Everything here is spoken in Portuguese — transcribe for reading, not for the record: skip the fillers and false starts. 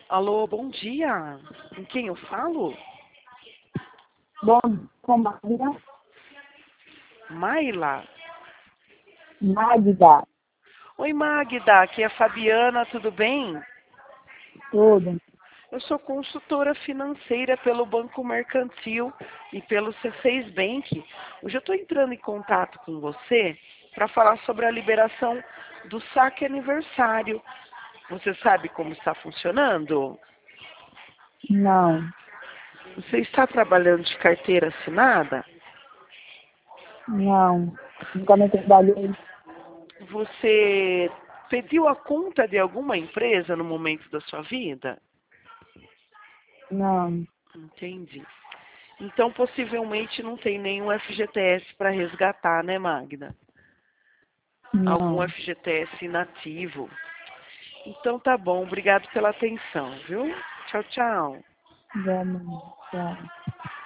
Alô, bom dia. Com quem eu falo? Bom, com Magda. Maila. Magda, Oi, Magda. Aqui é a Fabiana, tudo bem? tudo. Eu sou consultora financeira pelo Banco Mercantil e pelo C6 Bank. Hoje eu estou entrando em contato com você para falar sobre a liberação do saque aniversário. Você sabe como está funcionando? Não, Você está trabalhando de carteira assinada? não. Nunca me trabalhei. Você pediu a conta de alguma empresa no momento da sua vida? Não, Entendi. Então, possivelmente não tem nenhum FGTS para resgatar, né, Magda? Algum não. FGTS inativo. Então, tá bom. Obrigado pela atenção, viu? Tchau, tchau. Vamos, tchau.